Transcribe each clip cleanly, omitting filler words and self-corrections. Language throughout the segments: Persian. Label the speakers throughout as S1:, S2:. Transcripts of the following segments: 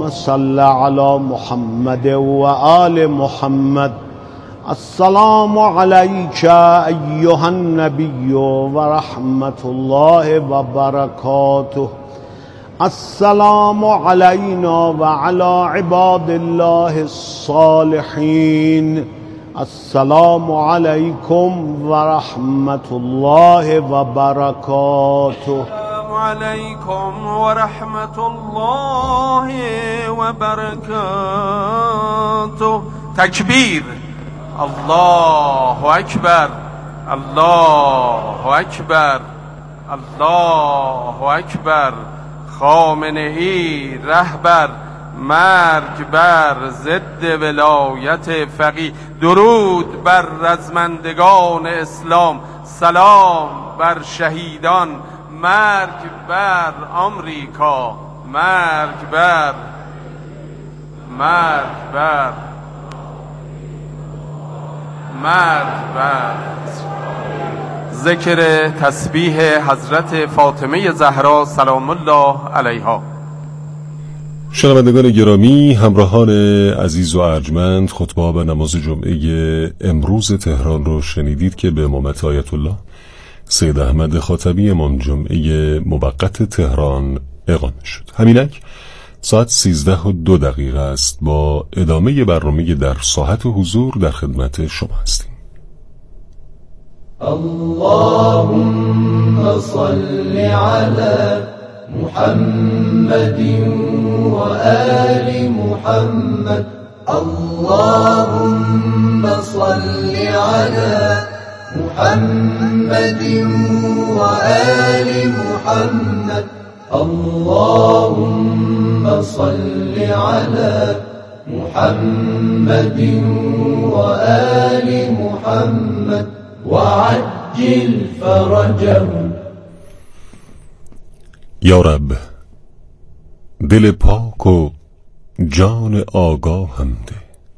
S1: اللهم صل على محمد وآل محمد. السلام عليك أيها النبي ورحمة الله وبركاته. السلام علينا وعلى عباد الله الصالحين. السلام عليكم ورحمة الله وبركاته.
S2: السلام عليكم ورحمة الله وبركاته. تكبير. الله أكبر الله أكبر الله أكبر. خامنه ای رهبر، مرگ بر ضد ولایت فقیه. درود بر رزمندگان اسلام، سلام بر شهیدان. مرگ بر آمریکا، مرگ بر ذکر تسبیح حضرت فاطمه زهرا سلام الله علیها.
S3: شنوندگان گرامی، همراهان عزیز و ارجمند، خطبه به نماز جمعه امروز تهران رو شنیدید که به امامت آیت الله سید احمد خاتمی امام جمعه موقت تهران اقامه شد. همینک ساعت 13:02 است. با ادامه برنامه در ساحت حضور در خدمت شما هستیم.
S4: اللهم صل على محمد وآل محمد. اللهم صل على محمد وآل محمد. اللهم صل على محمد وآل محمد وعجل فرجهم.
S3: یا رب، دل پاک و جان آگاهم ده.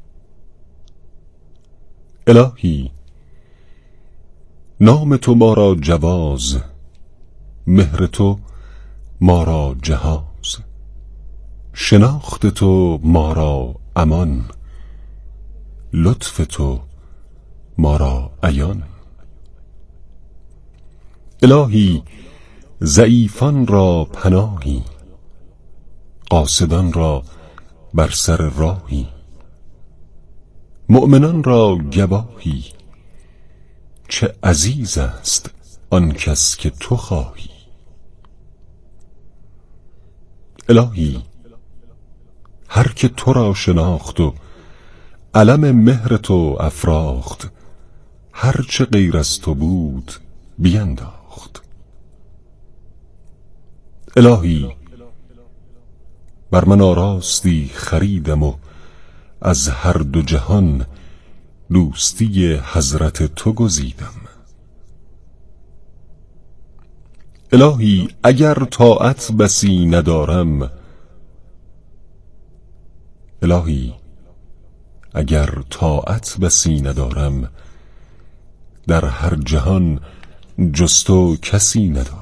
S3: الهی، نام تو ما را جواز، مهر تو ما را جهاز، شناخت تو ما را امان، لطف تو ما را عیان. الهی، ضعیفان را پناهی، قاصدان را بر سر راهی، مؤمنان را گواهی. چه عزیز است آن کس که تو خواهی. الهی، هر که تو را شناخت و علم مهر تو افراخت، هر چه غیر از تو بود بینداخت. الهی، بر من آراستی خریدم و از هر دو جهان دوستی حضرت تو گزیدم. الهی، اگر طاعت بسی ندارم، الهی اگر طاعت بسی ندارم، در هر جهان جز تو کسی ندارم.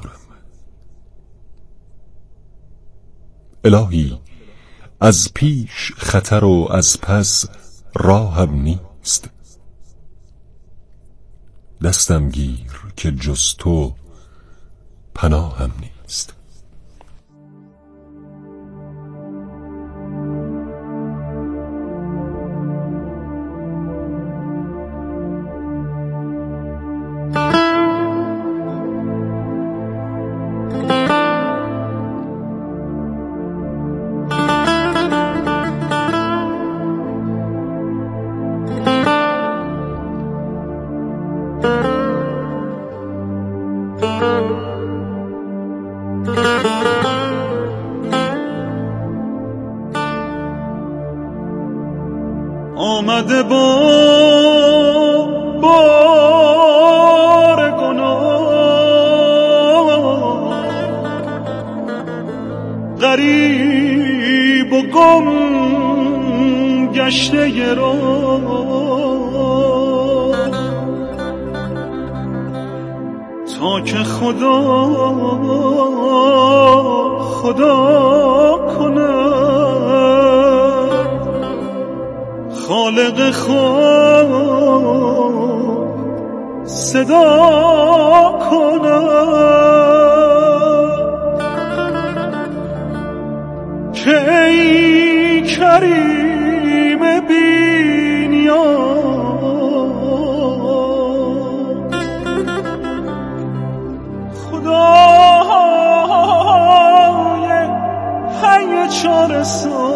S3: الهی، از پیش خطر و از پس راهم نیست. دستم گیر که جز تو پناهم نیست.
S5: آمده بار گناه، غریب و گم گشته راه، تا که خدا کنه خالق خود صدا کنم که ای کریم بینیان خدای حی چاره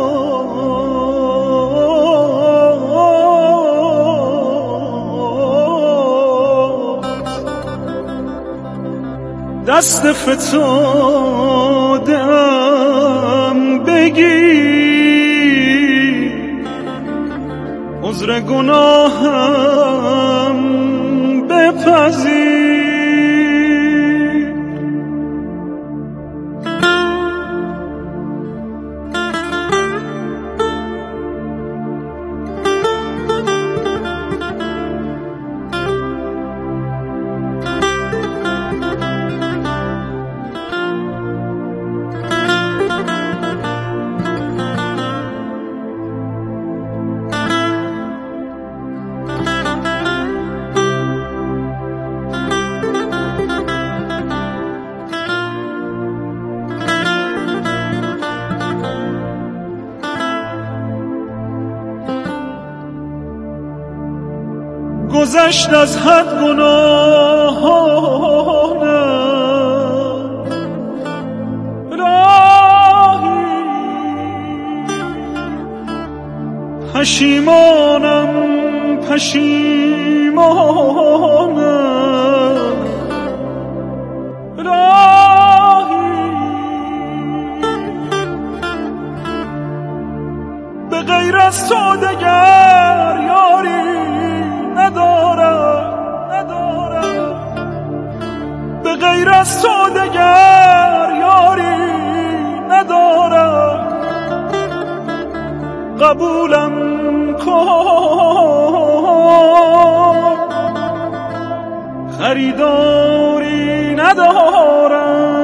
S5: دست فتادم بگیر عذر گناهم بپذیر گذشت از حد گناهانم راهی پشیمانم راهی به غیر از تو دگر یاری ندارم به غیر از تو دگر یاری ندارم قبولم کن خریداری ندارم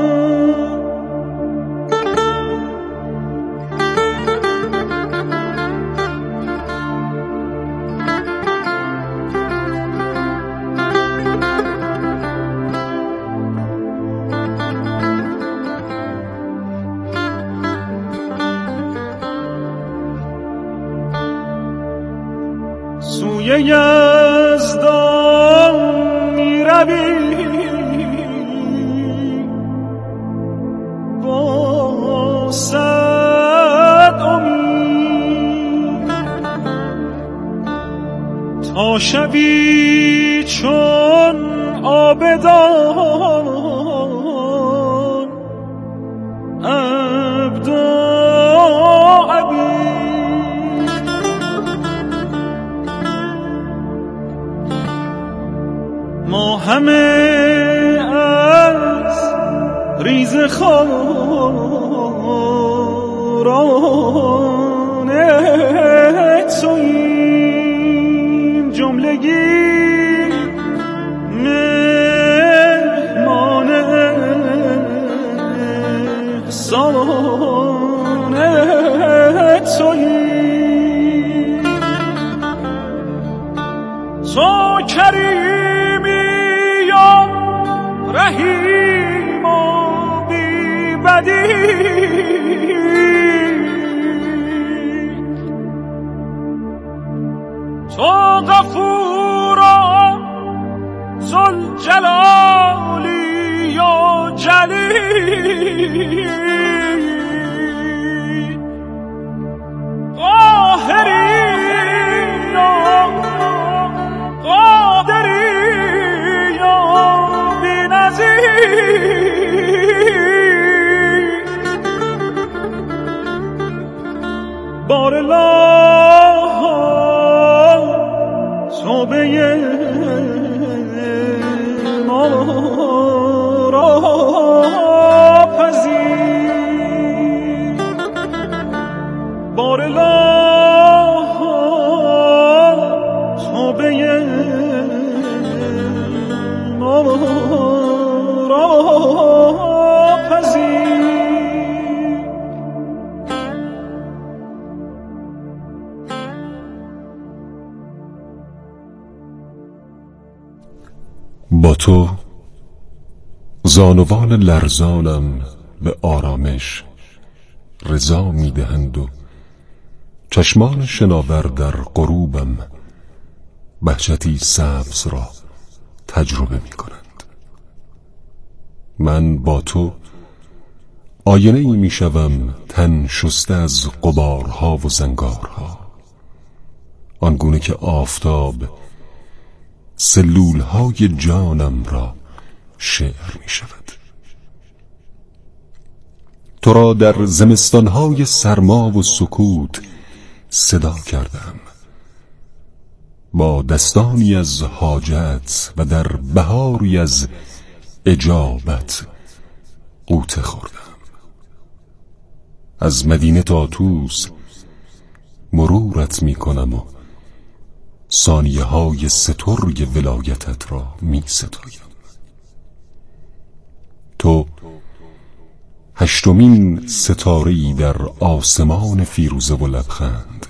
S5: سوی یزدان می روی با صد امید تا شوی چون عابدان عبد و عبید ما همه از ریز خاران توییم جملگی مهمان احسان توییم تو کریمی رحیم و بی بدی تو غفور و ذوالجلالی و جلیل قاهری و قادری بار الله توبه ما را پذیر بار الله توبه ما را پذیر
S3: با تو زانوان لرزانم به آرامش رضا میدهند و چشمان شناور در غروبم بهجتی سبز را تجربه می کنند. من با تو آینه ای می شوم تن شسته از غبارها و زنگارها، آنگونه که آفتاب سلولهای جانم را شعر می شود. تو را در زمستانهای سرما و سکوت صدا کردم، با دستانی از حاجت و در بهاری از اجابت غوطه خوردم. از مدینه تا طوس مرورت می کنم و ثانیه های سترگ ولایتت را می ستایم. تو هشتمین ستاره‌ای در آسمان فیروزه و لبخند،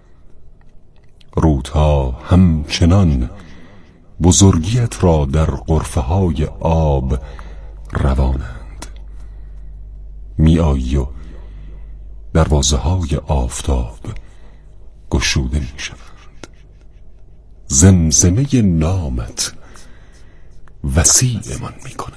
S3: رودها همچنان بزرگیت را در غرفه های آب روانند. می آیی و دروازه های آفتاب گشوده می شوند. زمزمه نامت وسیع من می کند.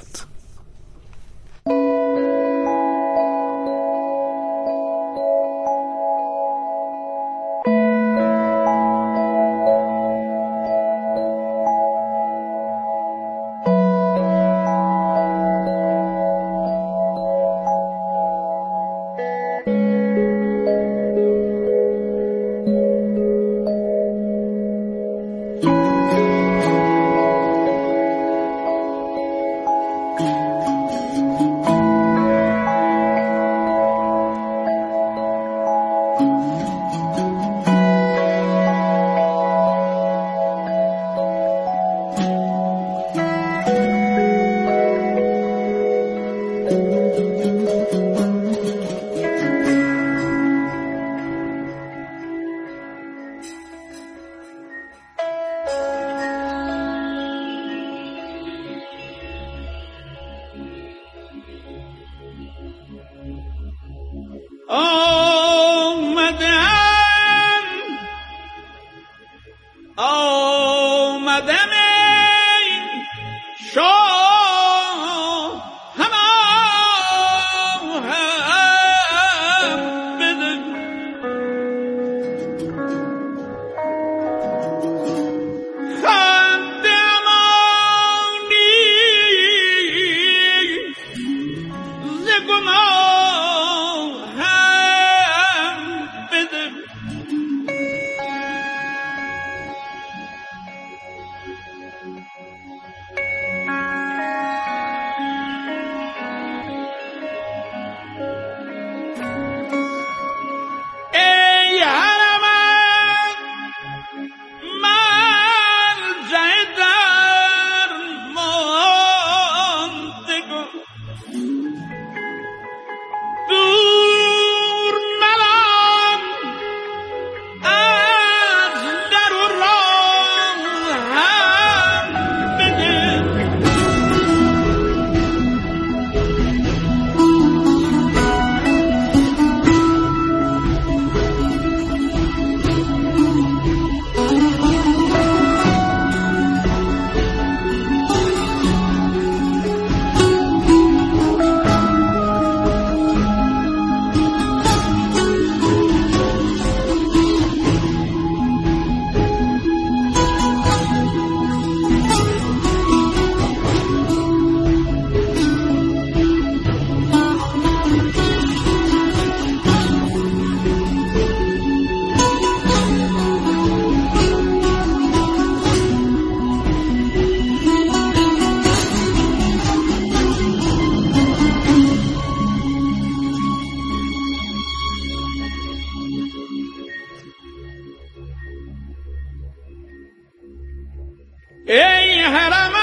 S5: ای حرمین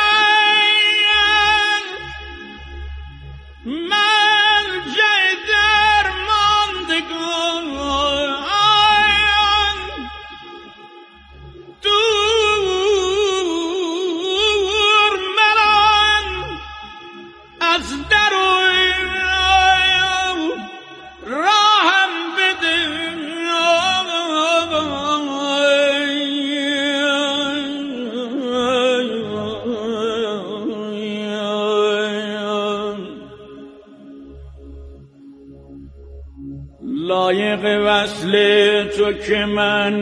S5: ملجأ درماندگان، دور مرا لایق وصل تو که من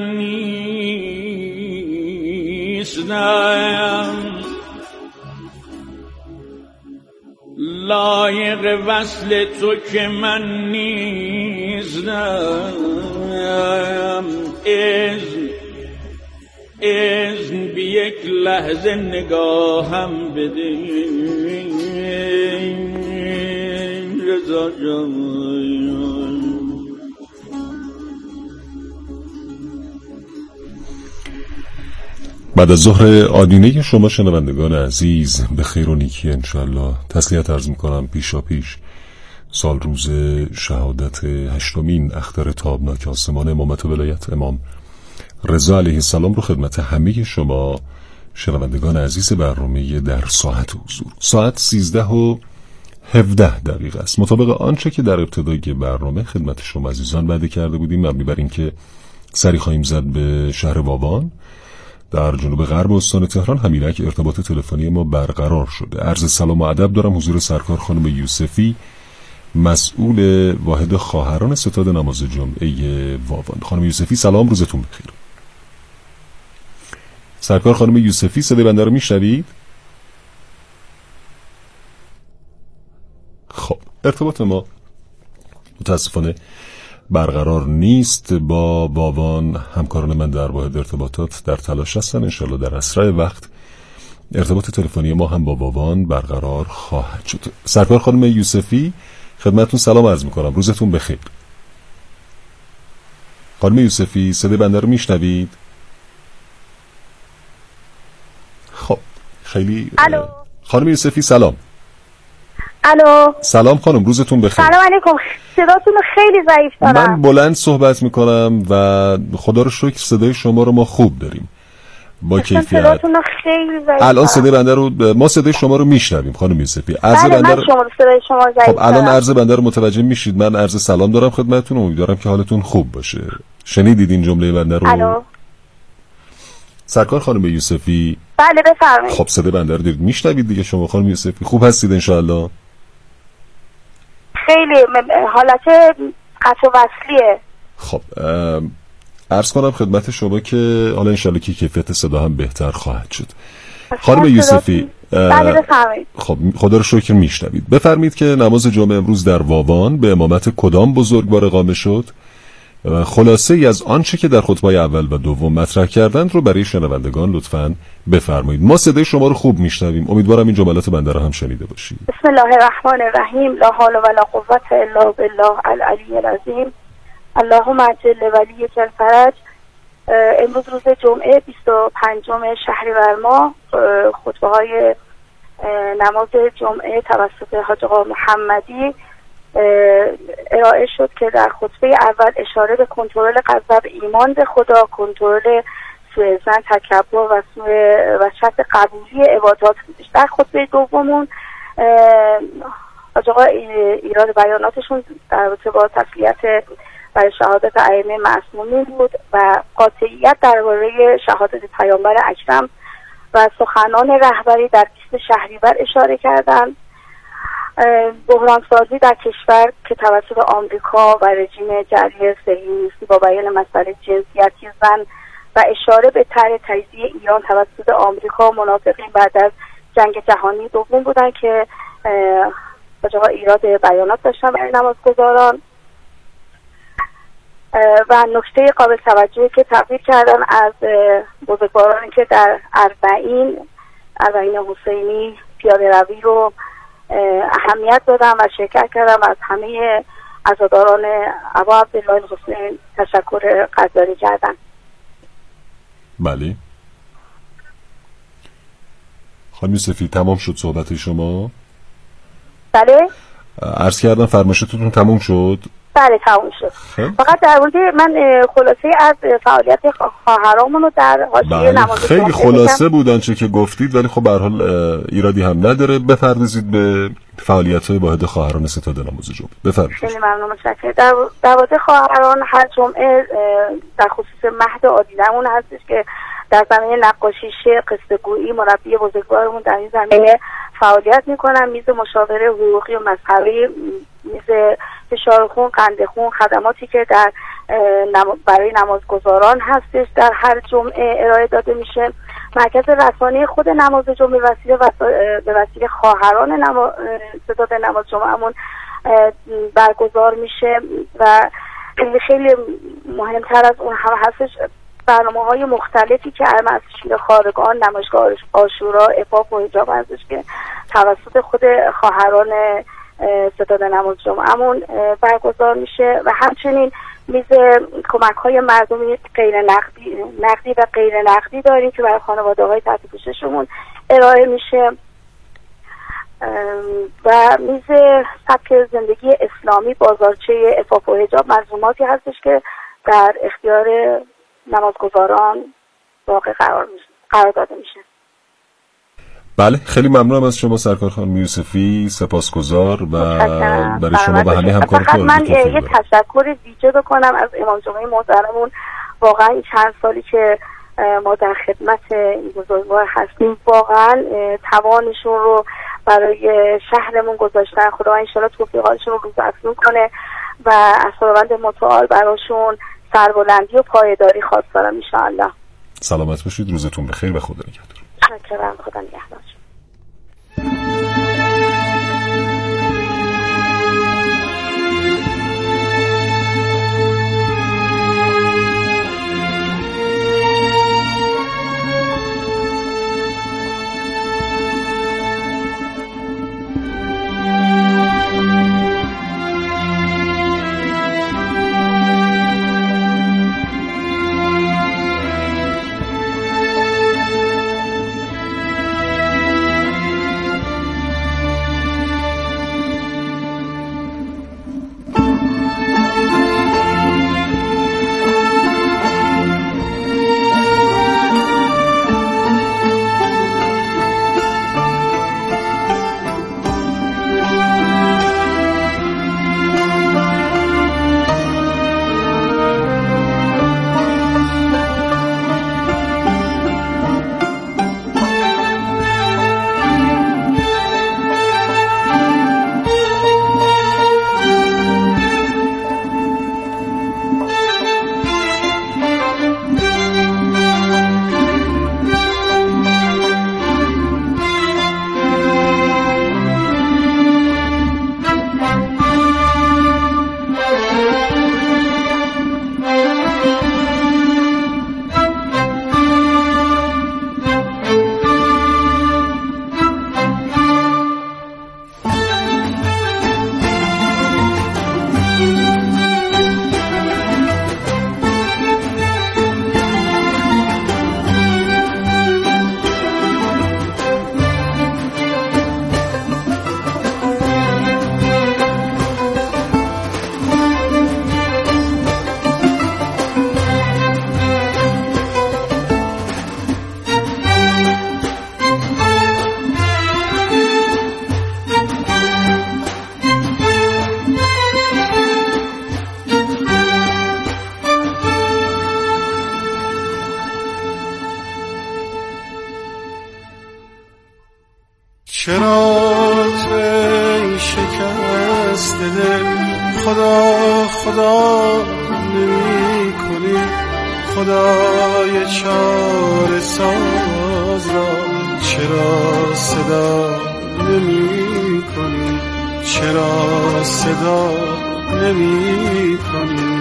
S5: نیستم، لایق وصل تو که من نیستم. اذن بی یک لحظه نگاهم بده رضا جان.
S3: بعد از ظهر آدینه شما شنوندگان عزیز به خیر و نیکی انشالله تسلیت عرض میکنم. پیشا پیش سال روز شهادت 8مین اختر تابناک آسمان امامت و ولایت امام رضا علیه السلام رو خدمت همه شما شنوندگان عزیز برنامه در ساعت حضور. ساعت 13:17 است مطابق آنچه که در ابتدای برنامه خدمت شما عزیزان وعده کرده بودیم، مبنی بر اینکه سری خواهیم زد به شهر واوان در جنوب غرب استان تهران. همینک ارتباط تلفنی ما برقرار شده. عرض سلام و ادب دارم حضور سرکار خانم یوسفی، مسئول واحد خواهران ستاد نماز جمعه واوان. خانم یوسفی سلام، روزتون بخیر. سرکار خانم یوسفی صدای بنده رو میشنوید؟ خب ارتباط ما متاسفانه برقرار نیست با واوان. همکاران من در واحد ارتباطات در تلاش هستن، انشالله در اسرع وقت ارتباط تلفنی ما هم با واوان برقرار خواهد شد. سرکار خانم یوسفی خدمتتون سلام عرض میکنم، روزتون بخیر. خانم یوسفی صدای بنده رو میشنوید؟ خب خیلی
S6: الو. خانم
S3: یوسفی سلام.
S6: الو.
S3: سلام خانم، روزتون بخیر.
S6: سلام علیکم. صداتون خیلی ضعیف دارم.
S3: من بلند صحبت میکنم و خدا رو شکر صدای شما رو ما خوب داریم با کیفیت.
S6: صداتون خیلی ضعیف.
S3: الان صدای بنده رو ما صدای شما رو میشنویم خانم یوسفی. عرض
S6: بله
S3: بنده
S6: من صدای شما ضعیف.
S3: خب الان عرض بنده رو متوجه میشید. من عرض سلام دارم خدمتتون، امیدوارم که حالتون خوب باشه. شنیدید این جمله بنده رو؟
S6: الو.
S3: سرکار خانم یوسفی
S6: بله بفرمایید.
S3: خب صدای بنده رو دارید میشنوید دیگه شما خانم یوسفی؟ خوب هستید ان شاء الله؟
S6: خیلی حالت قطع و وصلیه.
S3: خب عرض کنم خدمت شما که حالا انشالله که کیفیت صدا هم بهتر خواهد شد. خانم یوسفی
S6: بله بفرمایید.
S3: خب خدا رو شکر میشنوید. بفرمایید که نماز جمعه امروز در واوان به امامت کدام بزرگوار اقامه شد؟ خلاصه ای از آنچه که در خطبه اول و دوم مطرح کردند رو برای شنوندگان لطفاً بفرمایید. ما صدای شما رو خوب میشنویم، امیدوارم این جملات بنده رو هم شنیده باشید.
S6: بسم الله الرحمن الرحیم. لا حول ولا قوة الا بالله العلی العظیم. اللهم عجل ولیک الفرج. امروز روز جمعه 25 شهریور ماه خطبه های نماز جمعه توسط حاج آقا محمدی ارائه شد که در خطبه اول اشاره به کنترل غضب ایمان به خدا، کنترل سوء ظن، تکبر و شرط قبولی عبادات بودش. در خطبه دومون حاج آقا ایراد بیاناتشون در رابطه با تسلیت برای شهادت ائمه معصومین بود و قاطعیت درباره شهادت پیامبر اکرم و سخنان رهبری در 20 شهریور اشاره کردند. بحرانسازی در کشور که توسط آمریکا و رژیم جعلی صهیونیستی با بیان مسئله جنسیتی زن و اشاره به طرح تجزیه ایران توسط آمریکا منافقین بعد از جنگ جهانی دوم بودن که با ایراد بیانات داشتن برای نمازگزاران. و نکته قابل توجهی که تقدیر کردن از بزرگوارانی که در اربعین حسینی پیاده روی رو اهمیت دادن و شرکت کردن و از همه عزاداران ابا عبدالله الحسین تشکر قدردانی کردن.
S3: بله خانم یوسفی تمام شد صحبت شما؟
S6: بله
S3: عرض کردم فرمایشتون تمام شد؟
S6: بله تمام شد. فقط در مورد من خلاصه از فعالیت خواهرامون رو در حاشیه نماز
S3: خیلی خلاصه بود آنچه که گفتید، ولی خب به هر حال ایرادی هم نداره. بپردازید به فعالیت‌های واحد خواهران ستاد نماز جمعه. بفرمایید.
S6: خیلی ممنون، متشکرم. در واحد خواهران هر جمعه در خصوص مهد عادیلمون هستش که در زمینه نقاشی، شعر، قصه گویی مربی بزرگوارمون در این زمینه فعالیت میکنم. میز مشاوره حقوقی و مذهبی، میز فشار خون، قند خون، خدماتی که در برای نمازگزاران هستش در هر جمعه ارائه داده میشه. مرکز رسانه خود نماز جمعه به وسیله خواهران ستاد نماز جمعهمون برگزار میشه و خیلی مهمتر از اون هم هستش برنامه‌های مختلفی که از شیر خارگان، نمایشگاه عاشورا، عفاف و حجاب هستش که توسط خود خواهران ستاد نماز جمعهمون برگزار میشه و همچنین میز کمک‌های مردمی غیر نقدی و غیر نقدی داریم که برای خانواده‌های تحت پوششمون ارائه میشه و میز سبک زندگی اسلامی، بازارچه عفاف و حجاب، مظلوماتی هستش که در اختیار نمازگزاران واقع قرار داده میشه.
S3: بله، خیلی ممنونم از شما سرکار خانم یوسفی، سپاسگزار و برای شما و همه همکارتون.
S6: من یه تشکر ویژه بکنم از امام جمعه محترمون. واقعا این چند سالی که ما در خدمت این بزرگوار هستیم واقعا توانشون رو برای شهرمون گذاشتن. خدا ان شاءالله توفیقاتشون رو روزافزون کنه و از خداوند متعال براشون سربلندی و پایداری خواست دارم ان شاء الله.
S3: سلامت باشید، روزتون بخیر و خدا نگهدار.
S6: متشکرم، خدا نگهدار.
S7: چرا ای شکست دل خدا نمی کنی؟ خدای چاره ساز را چرا صدا نمی کنی؟ چرا صدا نمی کنی؟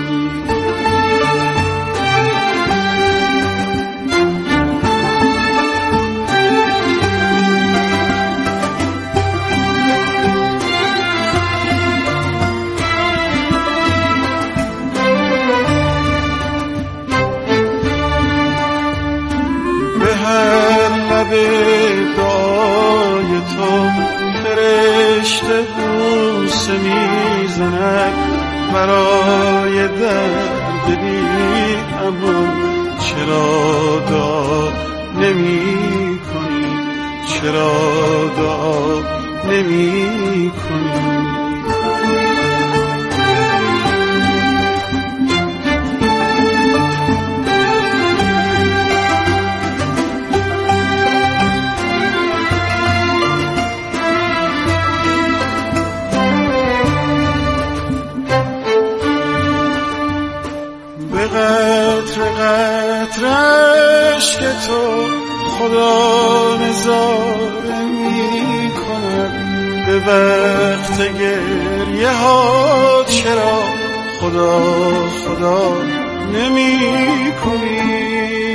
S7: دعای تو فرشته بوسه میزند برای درد بی امان. چرا دعا نمی کنی؟ چرا دعا نمی کنی؟ به قطر قطر اشک تو خدا نظاره می کند. به وقت گریه ها چرا خدا خدا نمی کنی؟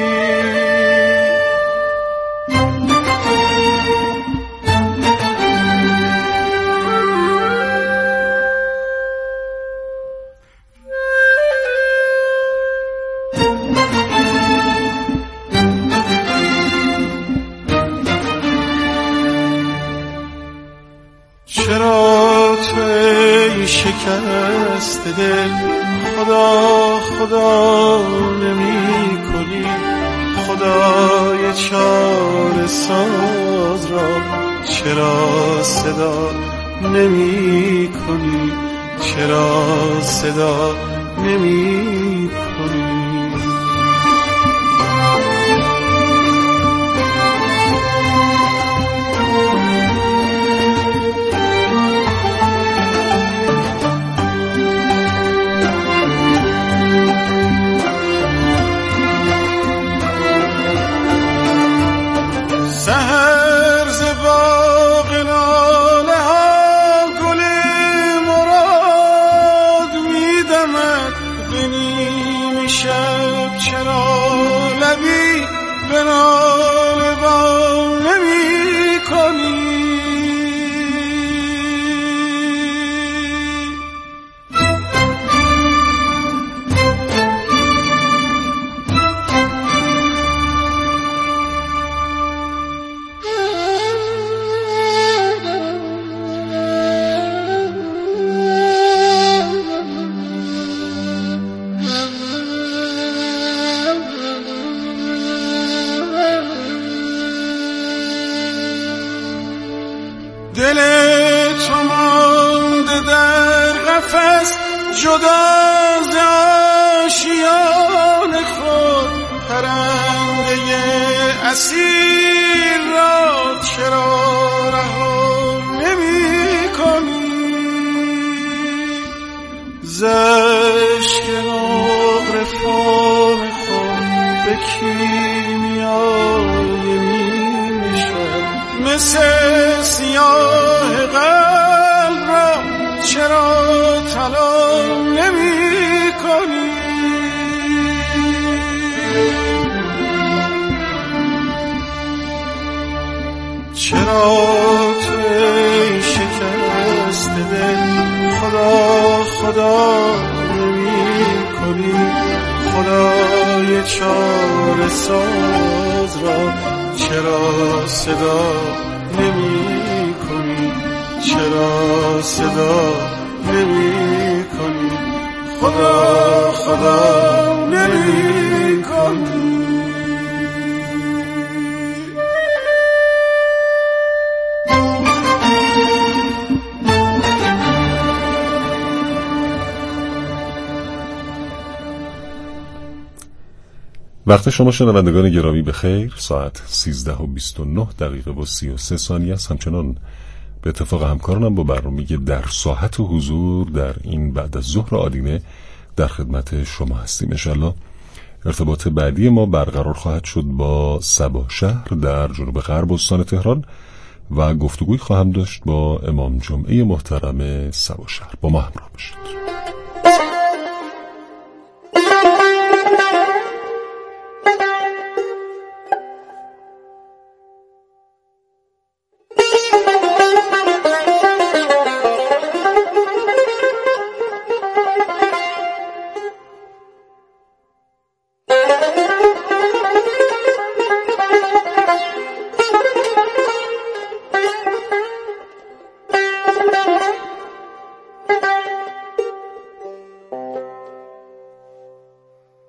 S7: چرا توی شکست دل خدا خدا نمی کنی؟ خدای چاره ساز را چرا صدا نمی کنی؟ چرا صدا نمی کنی؟ سحر ز باغ لاله ها گل مراد می دمد. به نیم شب چرا لبی به ناله با نمی کنی؟ دل تو مانده در قفس جدا ز آشیان خود. پرنده اسیر را چرا رها نمی کنی؟ ز اشک نقر فام خود به کیمیای می شد. مثل سیاه قلب را چرا طلا نمی کنی؟ چرا توی شکست دل خدا خدا نمی کنی؟ خدای چاره ساز را چرا صدا نمی کنی؟ چرا صدا نمی کنی؟ خدا خدا نمی کنی؟
S3: وقت شما شنوندگان گرامی به خیر. ساعت 13:29 است. همچنان به اتفاق همکارانم با برنامه در ساحت و حضور در این بعد از ظهر آدینه در خدمت شما هستیم. انشالله ارتباط بعدی ما برقرار خواهد شد با سبا شهر در جنوب غرب استان تهران و گفتگوی خواهم داشت با امام جمعه محترم سبا شهر. با ما همراه باشید.